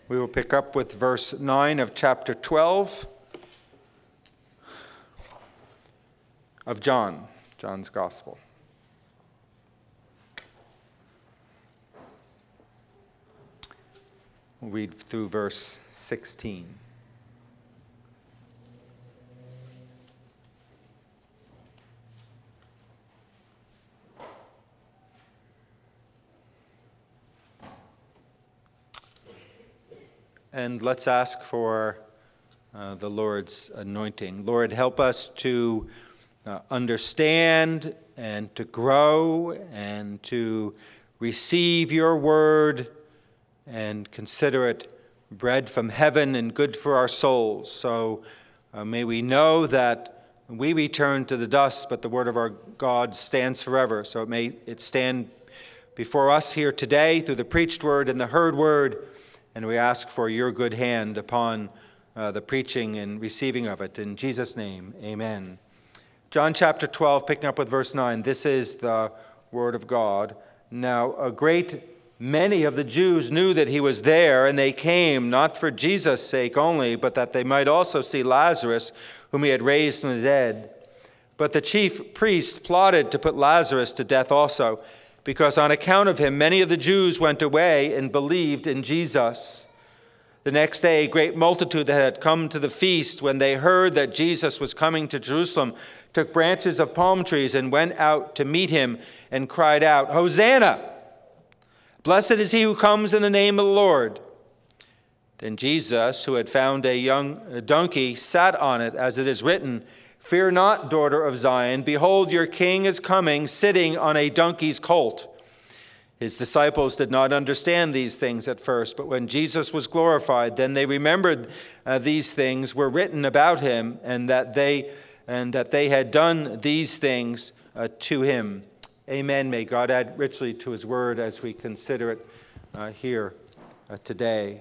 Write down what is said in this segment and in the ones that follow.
We will pick up with verse 9 of chapter 12 of John's Gospel. We'll read through verse 16. And let's ask for the Lord's anointing. Lord, help us to understand and to grow and to receive your word and consider it bread from heaven and good for our souls. So may we know that we return to the dust, but the word of our God stands forever. So may it stand before us here today through the preached word and the heard word. And we ask for your good hand upon the preaching and receiving of it. In Jesus' name, amen. John chapter 12, picking up with verse 9. This is the word of God. Now, a great many of the Jews knew that he was there, and they came not for Jesus' sake only, but that they might also see Lazarus, whom he had raised from the dead. But the chief priests plotted to put Lazarus to death also, because on account of him, many of the Jews went away and believed in Jesus. The next day, a great multitude that had come to the feast, when they heard that Jesus was coming to Jerusalem, took branches of palm trees and went out to meet him and cried out, "Hosanna! Blessed is he who comes in the name of the Lord." Then Jesus, who had found a young donkey, sat on it, as it is written, "Fear not, daughter of Zion. Behold, your king is coming, sitting on a donkey's colt." His disciples did not understand these things at first, but when Jesus was glorified, then they remembered these things were written about him, and that they had done these things to him. Amen. May God add richly to his word as we consider it here today.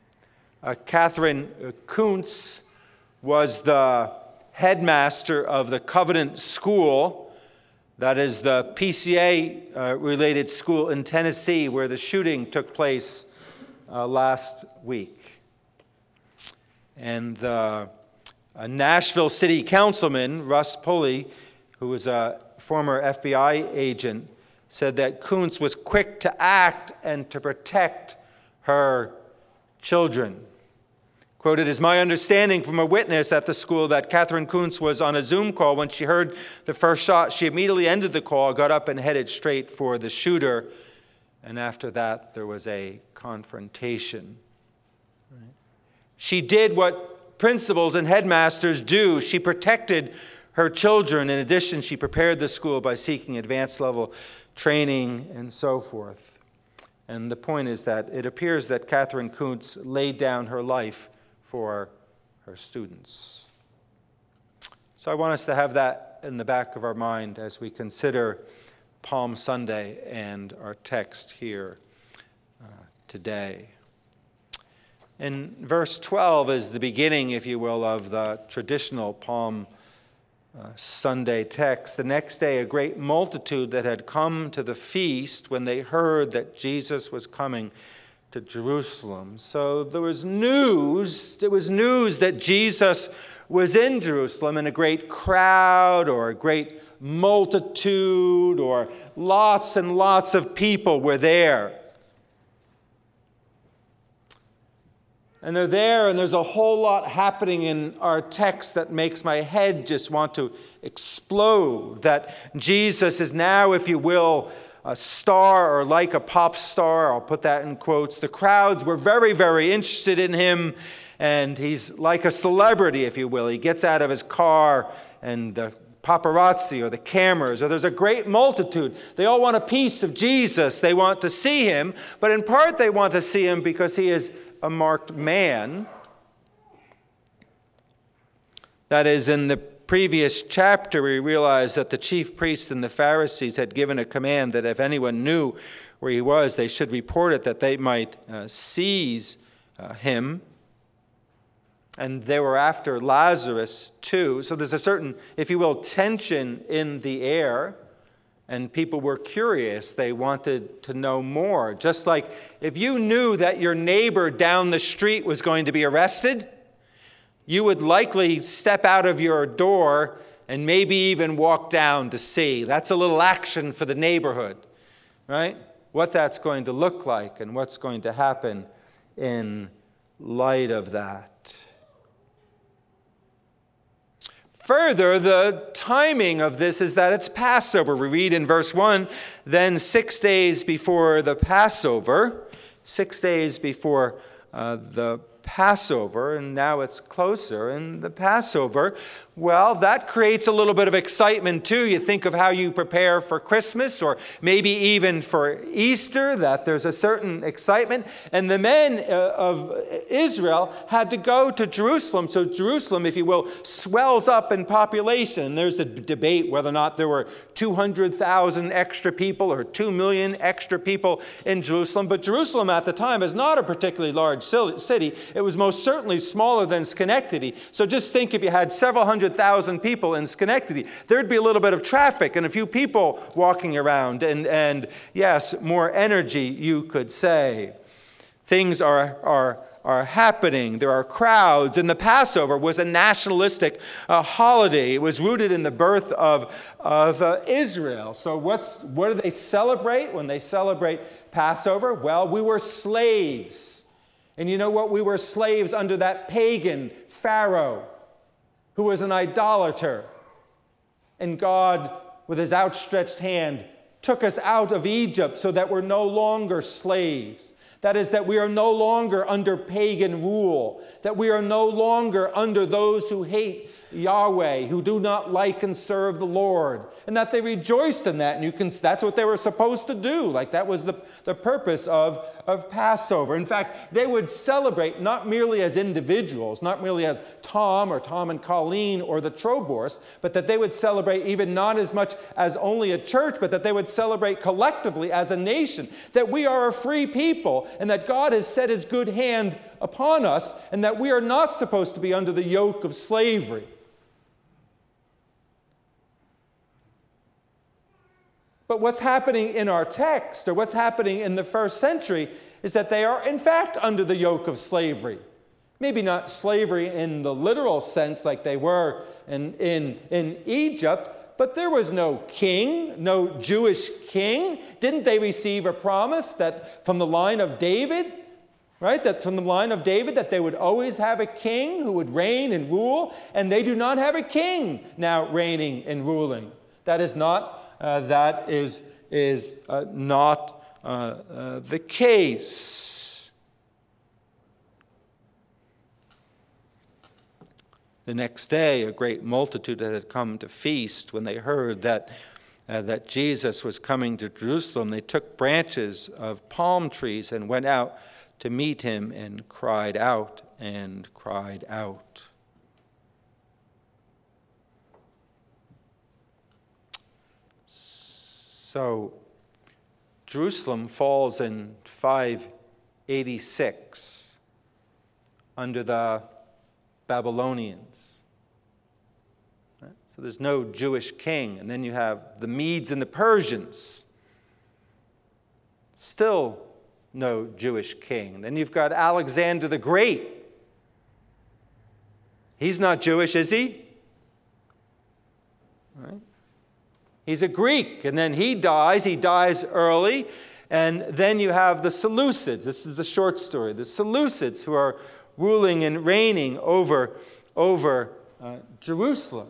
Catherine Kuntz was the headmaster of the Covenant School, that is the PCA-related school in Tennessee where the shooting took place last week. And the Nashville City Councilman, Russ Pulley, who was a former FBI agent, said that Kuntz was quick to act and to protect her children. Quote, "It is my understanding from a witness at the school that Catherine Kuntz was on a Zoom call when she heard the first shot. She immediately ended the call, got up and headed straight for the shooter. And after that, there was a confrontation." Right? She did what principals and headmasters do. She protected her children. In addition, she prepared the school by seeking advanced level training and so forth. And the point is that it appears that Catherine Kuntz laid down her life for her students. So I want us to have that in the back of our mind as we consider Palm Sunday and our text here today. In verse 12 is the beginning, if you will, of the traditional Palm Sunday text. The next day, a great multitude that had come to the feast when they heard that Jesus was coming to Jerusalem. So there was news. It was news that Jesus was in Jerusalem, and a great crowd or a great multitude or lots and lots of people were there. And they're there, and there's a whole lot happening in our text that makes my head just want to explode. That Jesus is now, if you will, a star, or like a pop star. I'll put that in quotes. The crowds were very, very interested in him, and he's like a celebrity, if you will. He gets out of his car, and the paparazzi or the cameras, or there's a great multitude. They all want a piece of Jesus. They want to see him, but in part they want to see him because he is a marked man. That is, in the previous chapter, we realize that the chief priests and the Pharisees had given a command that if anyone knew where he was, they should report it, that they might seize him. And they were after Lazarus too. So there's a certain, if you will, tension in the air. and people were curious. They wanted to know more. Just like if you knew that your neighbor down the street was going to be arrested, you would likely step out of your door and maybe even walk down to see. That's a little action for the neighborhood, right? What that's going to look like and what's going to happen in light of that. Further, the timing of this is that it's Passover. We read in verse 1, then 6 days before the Passover, 6 days before the Passover, and now it's closer. And the Passover, well, that creates a little bit of excitement too. You think of how you prepare for Christmas or maybe even for Easter, that there's a certain excitement. And the men of Israel had to go to Jerusalem. So Jerusalem, if you will, swells up in population. There's a debate whether or not there were 200,000 extra people or 2 million extra people in Jerusalem. But Jerusalem at the time is not a particularly large city. It was most certainly smaller than Schenectady. So just think if you had several 100,000 people in Schenectady, there'd be a little bit of traffic and a few people walking around. And yes, more energy, you could say. Things are happening. There are crowds. And the Passover was a nationalistic holiday. It was rooted in the birth of Israel. So what do they celebrate when they celebrate Passover? Well, we were slaves. And you know what? We were slaves under that pagan Pharaoh who was an idolater. And God, with his outstretched hand, took us out of Egypt so that we're no longer slaves. That is, that we are no longer under pagan rule, that we are no longer under those who hate Yahweh, who do not like and serve the Lord, and that they rejoiced in that. And that's what they were supposed to do. Like that was the purpose of Passover. In fact, they would celebrate not merely as individuals, not merely as Tom and Colleen or the Trobors, but that they would celebrate even not as much as only a church, but that they would celebrate collectively as a nation, that we are a free people and that God has set his good hand upon us and that we are not supposed to be under the yoke of slavery. But what's happening in our text, or what's happening in the first century, is that they are, in fact, under the yoke of slavery. Maybe not slavery in the literal sense like they were in Egypt, but there was no king, no Jewish king. Didn't they receive a promise that from the line of David, right, that from the line of David, that they would always have a king who would reign and rule, and they do not have a king now reigning and ruling. That is not not the case. The next day, a great multitude that had come to feast, when they heard that Jesus was coming to Jerusalem, they took branches of palm trees and went out to meet him and cried out and cried out. So Jerusalem falls in 586 under the Babylonians. Right? So there's no Jewish king. And then you have the Medes and the Persians. Still no Jewish king. Then you've got Alexander the Great. He's not Jewish, is he? Right? He's a Greek, and then he dies early, and then you have the Seleucids. This is the short story. The Seleucids who are ruling and reigning over Jerusalem.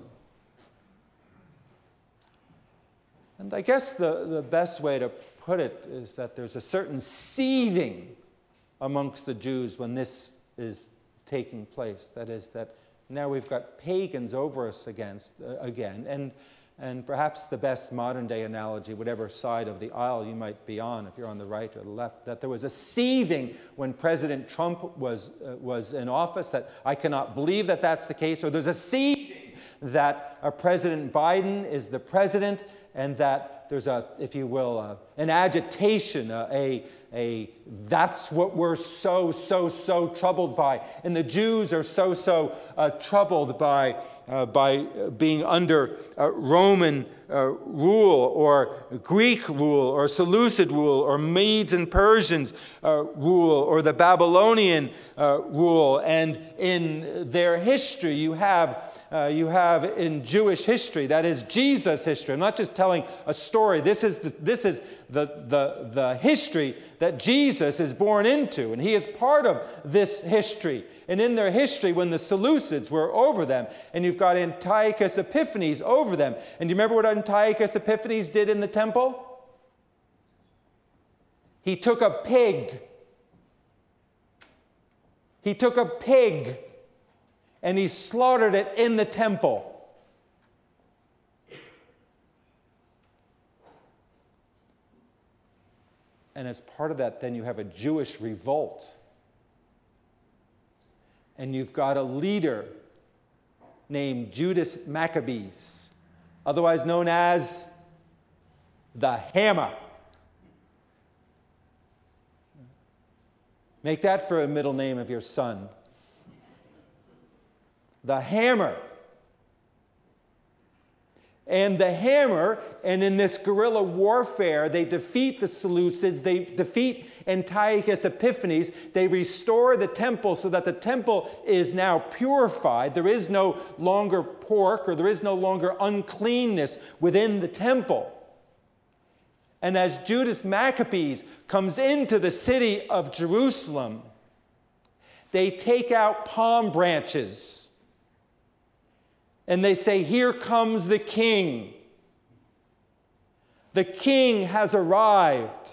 And I guess the best way to put it is that there's a certain seething amongst the Jews when this is taking place. That is, that now we've got pagans over us again, and perhaps the best modern-day analogy, whatever side of the aisle you might be on, if you're on the right or the left, that there was a seething when President Trump was in office, that I cannot believe that that's the case, or there's a seething that President Biden is the president, and that there's if you will, an agitation, that's what we're so troubled by. And the Jews are so troubled by being under Roman rule, or Greek rule, or Seleucid rule, or Medes and Persians rule, or the Babylonian rule. And in their history, you have in Jewish history, that is Jesus' history. I'm not just telling a story. This is the history that Jesus is born into, and he is part of this history. And in their history, when the Seleucids were over them, and you've got Antiochus Epiphanes over them. And do you remember what Antiochus Epiphanes did in the temple? He took a pig. He took a pig and he slaughtered it in the temple. And as part of that, then you have a Jewish revolt. And you've got a leader named Judas Maccabees, otherwise known as the Hammer. Make that for a middle name of your son. The Hammer. And the Hammer, and in this guerrilla warfare, they defeat the Seleucids, they defeat Antiochus Epiphanes, they restore the temple so that the temple is now purified. There is no longer pork, or there is no longer uncleanness within the temple. And as Judas Maccabees comes into the city of Jerusalem, they take out palm branches. And they say, "Here comes the king. The king has arrived."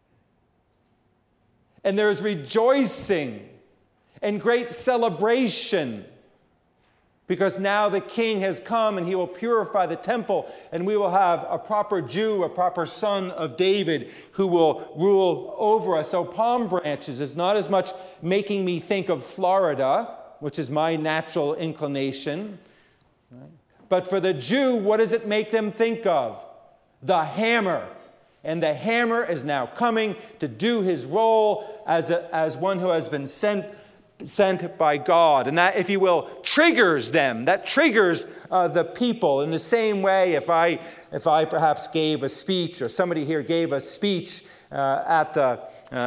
And there is rejoicing and great celebration, because now the king has come and he will purify the temple, and we will have a proper Jew, a proper son of David, who will rule over us. So palm branches is not as much making me think of Florida, which is my natural inclination. But for the Jew, what does it make them think of? The hammer. And the hammer is now coming to do his role as one who has been sent by God. And that, if you will, triggers them. That triggers the people. In the same way, if I perhaps gave a speech, or somebody here gave a speech at the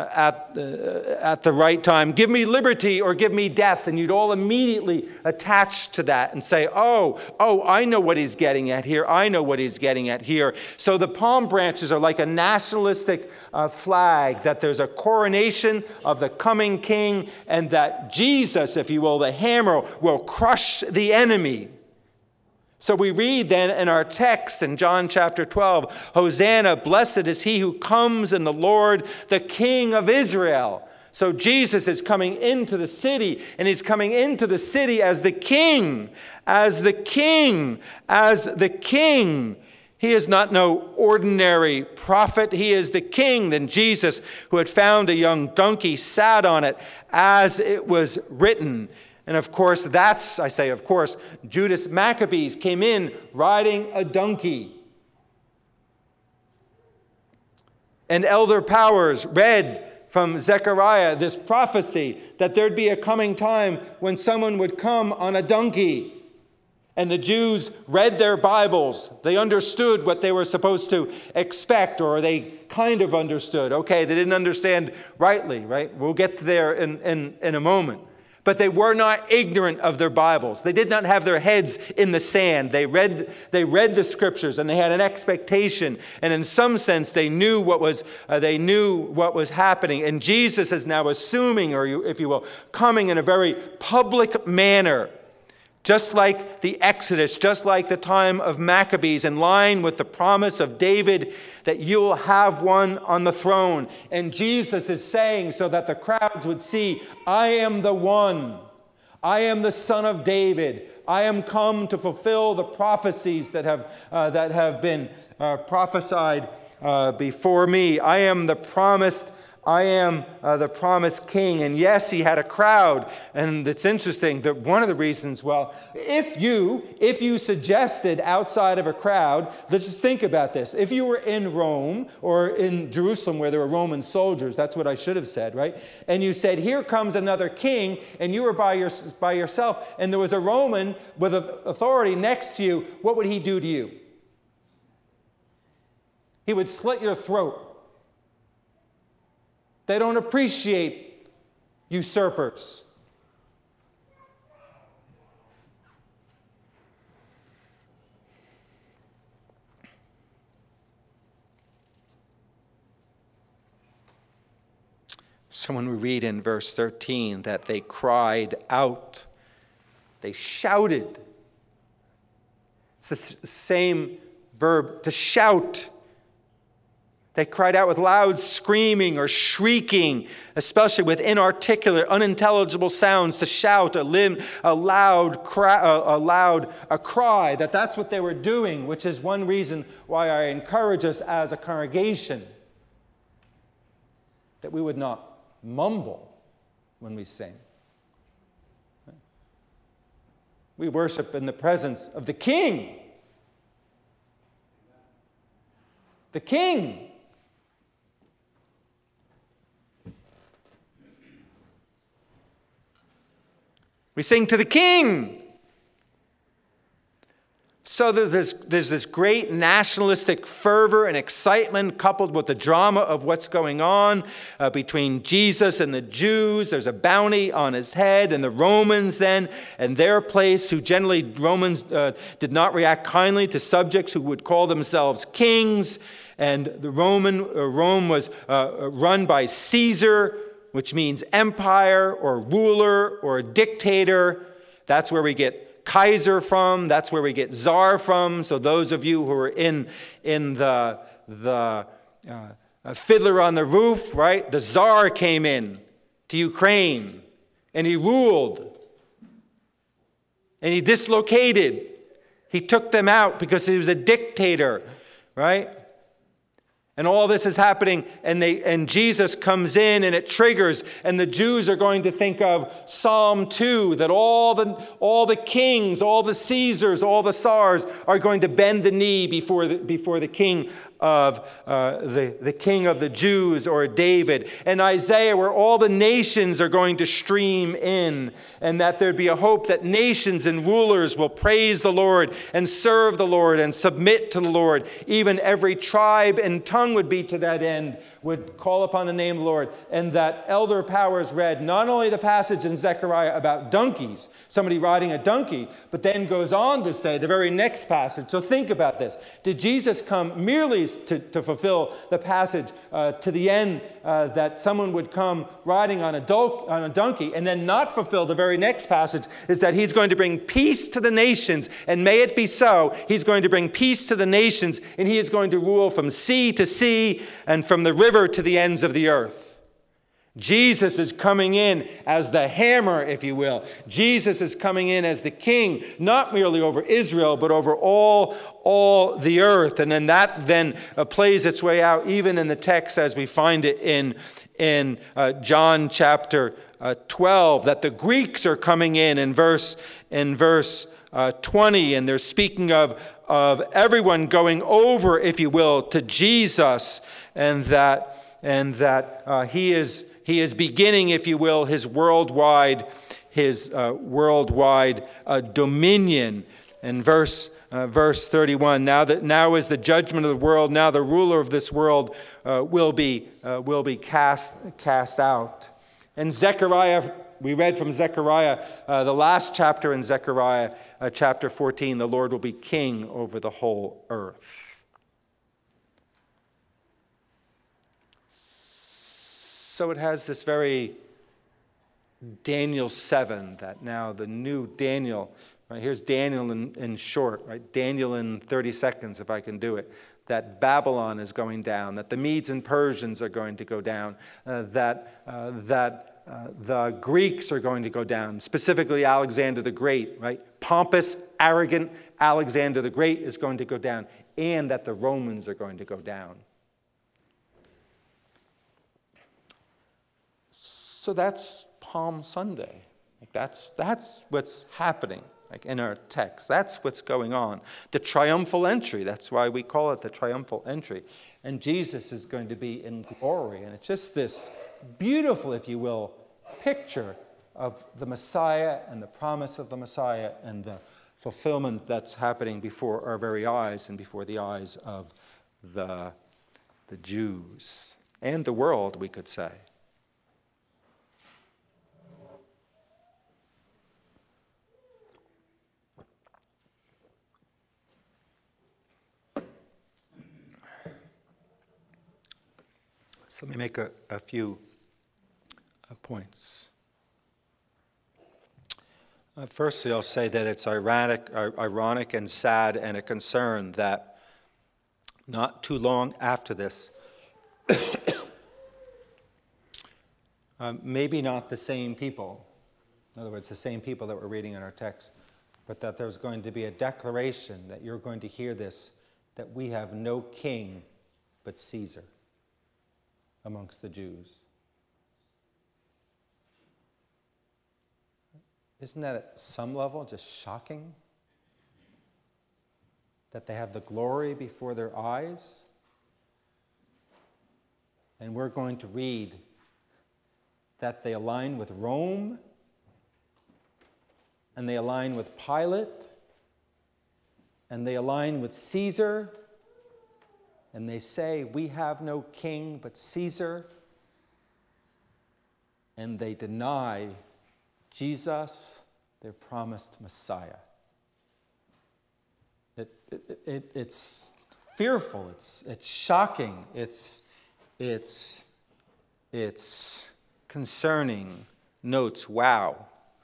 right time, "Give me liberty or give me death," and you'd all immediately attach to that and say, oh, I know what he's getting at here. I know what he's getting at here. So the palm branches are like a nationalistic flag, that there's a coronation of the coming king, and that Jesus, if you will, the hammer, will crush the enemy. So we read then in our text in John chapter 12, "Hosanna, blessed is he who comes in the Lord, the King of Israel." So Jesus is coming into the city, and he's coming into the city as the king, as the king, as the king. He is not no ordinary prophet. He is the king. Then Jesus, who had found a young donkey, sat on it, as it was written. And of course, Judas Maccabees came in riding a donkey. And Elder Powers read from Zechariah this prophecy that there'd be a coming time when someone would come on a donkey. And the Jews read their Bibles. They understood what they were supposed to expect, or they kind of understood. Okay, they didn't understand rightly, right? We'll get there in a moment. But they were not ignorant of their Bibles. They did not have their heads in the sand. They read the scriptures, and they had an expectation. And in some sense, they knew what was happening. And Jesus is now assuming, or if you will, coming in a very public manner, just like the Exodus, just like the time of Maccabees, in line with the promise of David that you'll have one on the throne. And Jesus is saying, so that the crowds would see, "I am the one. I am the Son of David. I am come to fulfill the prophecies that have been prophesied before me. I am the promised king." And yes, he had a crowd. And it's interesting that one of the reasons, if you suggested outside of a crowd, let's just think about this. If you were in Rome or in Jerusalem where there were Roman soldiers, that's what I should have said, right? And you said, "Here comes another king," and you were by yourself, and there was a Roman with authority next to you, what would he do to you? he would slit your throat. They don't appreciate usurpers. So when we read in verse 13 that they cried out, they shouted. It's the same verb, to shout. They cried out with loud screaming or shrieking, especially with inarticulate, unintelligible sounds, to shout a cry. That's what they were doing, which is one reason why I encourage us as a congregation that we would not mumble when we sing. We worship in the presence of the King. The King. We sing to the King. So there's this great nationalistic fervor and excitement coupled with the drama of what's going on between Jesus and the Jews. There's a bounty on his head, and the Romans then, and their place, who generally Romans did not react kindly to subjects who would call themselves kings. And the Rome was run by Caesar, which means empire or ruler or dictator. That's where we get Kaiser from. That's where we get Tsar from. So those of you who are in the Fiddler on the Roof, right? The Tsar came in to Ukraine, and he ruled, and he dislocated. He took them out because he was a dictator, right? And all this is happening, and Jesus comes in, and it triggers, and the Jews are going to think of Psalm 2, that all the kings, all the Caesars, all the Tsars are going to bend the knee before the king of the king of the Jews, or David. And Isaiah, where all the nations are going to stream in, and that there'd be a hope that nations and rulers will praise the Lord and serve the Lord and submit to the Lord. Even every tribe and tongue would be to that end, would call upon the name of the Lord. And that Elder Powers read not only the passage in Zechariah about donkeys, somebody riding a donkey, but then goes on to say the very next passage. So think about this. Did Jesus come merely to fulfill the passage to the end that someone would come riding on a donkey, and then not fulfill the very next passage, is that he's going to bring peace to the nations, and may it be so. He's going to bring peace to the nations, and he is going to rule from sea to sea and from the river to the ends of the earth. Jesus is coming in as the hammer, if you will. Jesus is coming in as the king, not merely over Israel, but over all the earth. And then that plays its way out even in the text as we find it in John chapter 12, that the Greeks are coming in verse 20, and they're speaking of everyone going over, if you will, to Jesus, and that he is beginning, if you will, his worldwide dominion. In verse 31, now is the judgment of the world. Now the ruler of this world will be cast out. And Zechariah, we read from Zechariah, the last chapter in Zechariah, chapter 14, the Lord will be king over the whole earth. So it has this very Daniel 7, that now the new Daniel, right? Here's Daniel in short, right? Daniel in 30 seconds, if I can do it. That Babylon is going down, that the Medes and Persians are going to go down, that the Greeks are going to go down, specifically Alexander the Great, right? Pompous, arrogant Alexander the Great is going to go down, and that the Romans are going to go down. So that's Palm Sunday. That's what's happening, in our text. That's what's going on. The triumphal entry. That's why we call it the triumphal entry. And Jesus is going to be in glory. And it's just this beautiful, if you will, picture of the Messiah and the promise of the Messiah and the fulfillment that's happening before our very eyes and before the eyes of the the Jews, and the world, we could say. So let me make a few points. Firstly, I'll say that it's ironic and sad and a concern that not too long after this, maybe not the same people, in other words, the same people that we're reading in our text, but that there's going to be a declaration that you're going to hear this, that we have no king but Caesar amongst the Jews. Isn't that at some level just shocking? That they have the glory before their eyes? And we're going to read that they align with Rome, and they align with Pilate, and they align with Caesar, and they say, we have no king but Caesar, and they deny Jesus, their promised Messiah. It's fearful. It's shocking. It's concerning. Notes. Wow.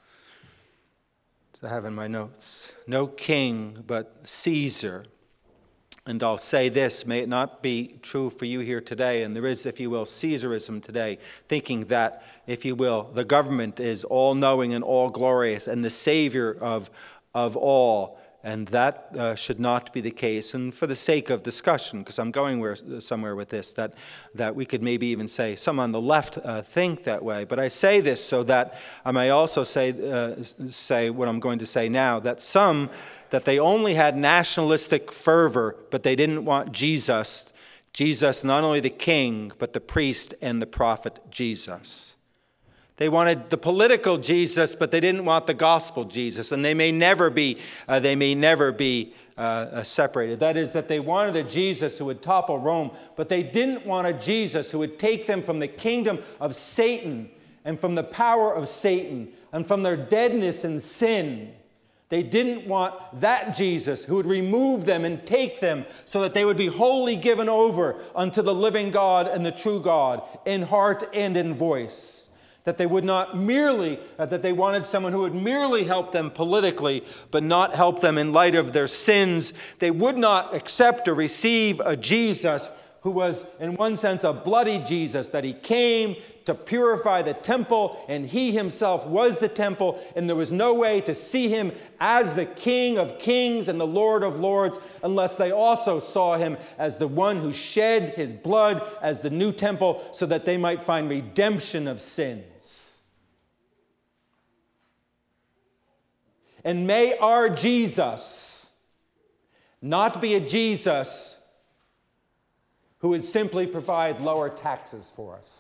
I have in my notes. No king but Caesar. And I'll say this, may it not be true for you here today, and there is, if you will, Caesarism today, thinking that, if you will, the government is all-knowing and all-glorious and the savior of all, and that should not be the case. And for the sake of discussion, because I'm going somewhere with this, that we could maybe even say some on the left think that way. But I say this so that I may also say what I'm going to say now, that they only had nationalistic fervor, but they didn't want Jesus, not only the king, but the priest and the prophet Jesus. They wanted the political Jesus, but they didn't want the gospel Jesus, and they may never be separated. That is, that they wanted a Jesus who would topple Rome, but they didn't want a Jesus who would take them from the kingdom of Satan and from the power of Satan and from their deadness in sin. They didn't want that Jesus who would remove them and take them so that they would be wholly given over unto the living God and the true God in heart and in voice. That they would not merely, that they wanted someone who would merely help them politically, but not help them in light of their sins. They would not accept or receive a Jesus who was, in one sense, a bloody Jesus, that he came to purify the temple, and he himself was the temple, and there was no way to see him as the King of kings and the Lord of lords unless they also saw him as the one who shed his blood as the new temple so that they might find redemption of sins. And may our Jesus not be a Jesus who would simply provide lower taxes for us.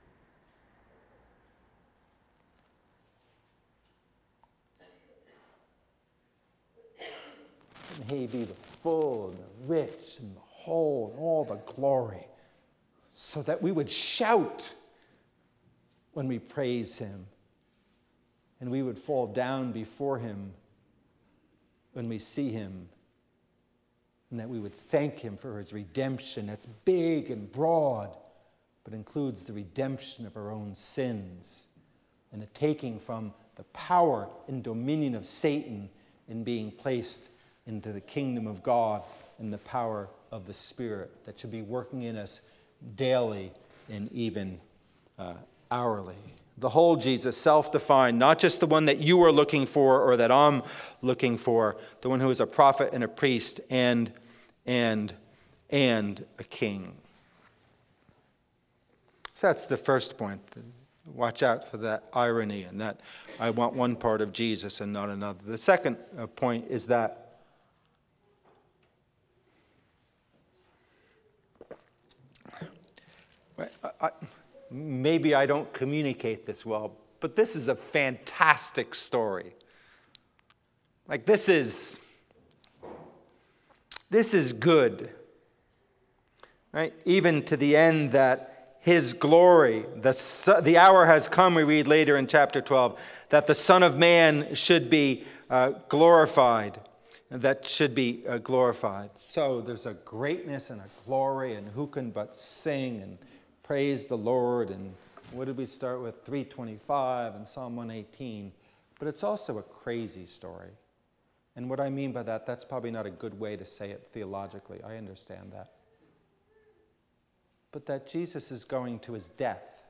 May he be the full and the rich and the whole and all the glory, so that we would shout when we praise him, and we would fall down before him when we see him, and that we would thank him for his redemption that's big and broad, but includes the redemption of our own sins and the taking from the power and dominion of Satan and being placed into the kingdom of God and the power of the Spirit that should be working in us daily and even hourly. The whole Jesus, self-defined, not just the one that you are looking for or that I'm looking for, the one who is a prophet and a priest and a king. So that's the first point. Watch out for that irony and that I want one part of Jesus and not another. The second point is that maybe I don't communicate this well, but this is a fantastic story. Like, this is good. right? Even to the end that his glory, the hour has come, we read later in chapter 12, that the Son of Man should be glorified. That should be glorified. So there's a greatness and a glory, and who can but sing and praise the Lord? And what did we start with? 325 and Psalm 118. But it's also a crazy story. And what I mean by that, that's probably not a good way to say it theologically. I understand that. But that Jesus is going to his death.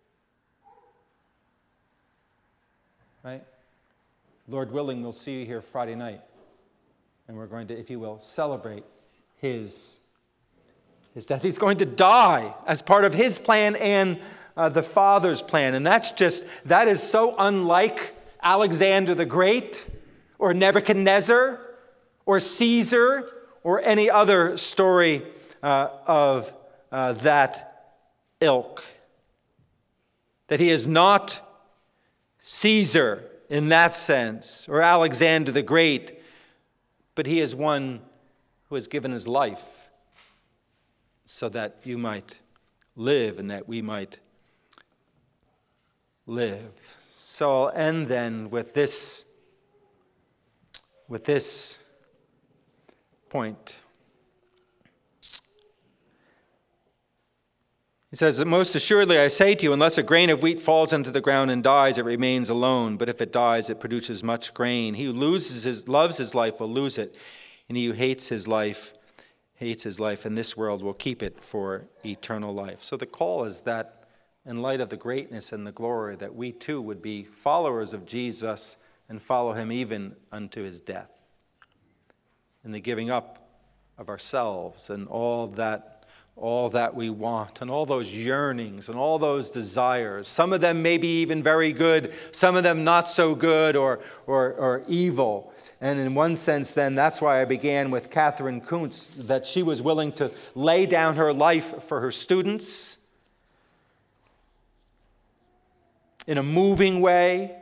Right? Lord willing, we'll see you here Friday night. And we're going to, if you will, celebrate his death. He's going to die as part of his plan and the Father's plan. And that is so unlike Alexander the Great or Nebuchadnezzar or Caesar or any other story of that ilk. That he is not Caesar in that sense or Alexander the Great, but he is one who has given his life so that you might live and that we might live. So I'll end then with this point. He says, most assuredly I say to you, unless a grain of wheat falls into the ground and dies, it remains alone. But if it dies, it produces much grain. He who loves his life will lose it. And he who hates his life in this world will keep it for eternal life. So the call is that in light of the greatness and the glory, that we too would be followers of Jesus and follow him even unto his death. In the giving up of ourselves and all that we want, and all those yearnings and all those desires. Some of them may be even very good, some of them not so good or evil. And in one sense then, that's why I began with Catherine Kuntz, that she was willing to lay down her life for her students in a moving way.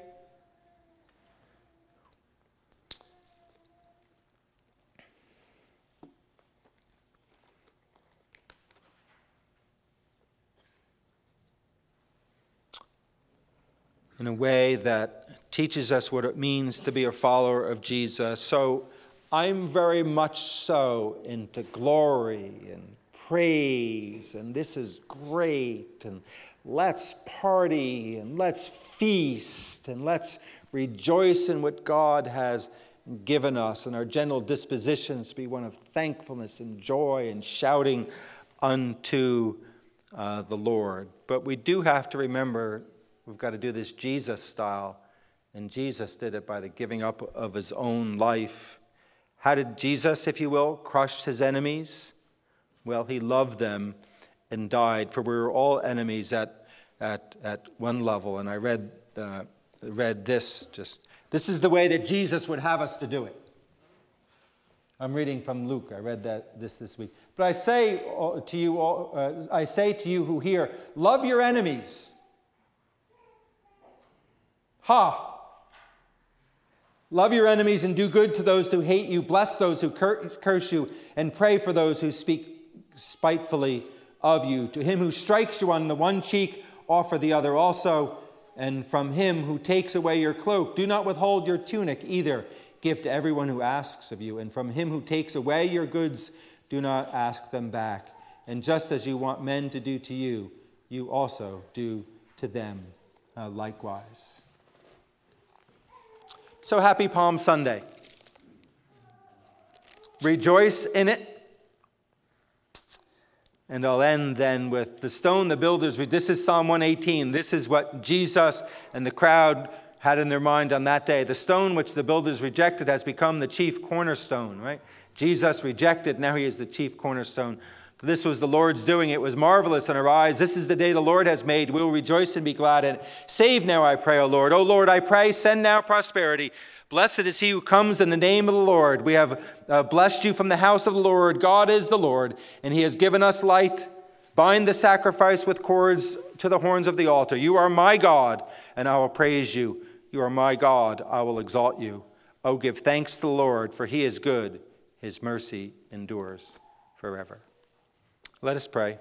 In a way that teaches us what it means to be a follower of Jesus. So I'm very much so into glory and praise, and this is great, and let's party, and let's feast, and let's rejoice in what God has given us, and our general dispositions be one of thankfulness and joy and shouting unto the Lord. But we do have to remember we've got to do this Jesus style, and Jesus did it by the giving up of his own life. How did Jesus, if you will, crush his enemies? Well, he loved them and died, for we were all enemies at one level. And I read this. This is the way that Jesus would have us to do it. I'm reading from Luke. I read this week. But I say to you who hear, love your enemies. Love your enemies and do good to those who hate you. Bless those who curse you, and pray for those who speak spitefully of you. To him who strikes you on the one cheek, offer the other also. And from him who takes away your cloak, do not withhold your tunic either. Give to everyone who asks of you. And from him who takes away your goods, do not ask them back. And just as you want men to do to you, you also do to them likewise. So happy Palm Sunday. Rejoice in it. And I'll end then with the stone the builders, this is Psalm 118. This is what Jesus and the crowd had in their mind on that day. The stone which the builders rejected has become the chief cornerstone, right? Jesus rejected, now he is the chief cornerstone. For this was the Lord's doing. It was marvelous in our eyes. This is the day the Lord has made. We will rejoice and be glad in it. Save now, I pray, O Lord. O Lord, I pray, send now prosperity. Blessed is he who comes in the name of the Lord. We have blessed you from the house of the Lord. God is the Lord, and he has given us light. Bind the sacrifice with cords to the horns of the altar. You are my God, and I will praise you. You are my God, I will exalt you. Oh, give thanks to the Lord, for he is good. His mercy endures forever. Let us pray.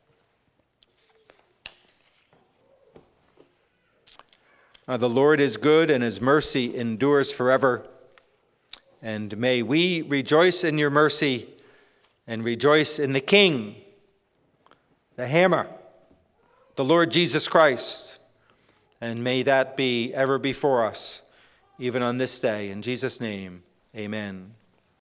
The Lord is good, and his mercy endures forever. And may we rejoice in your mercy and rejoice in the King, the Hammer, the Lord Jesus Christ. And may that be ever before us, even on this day. In Jesus' name, amen.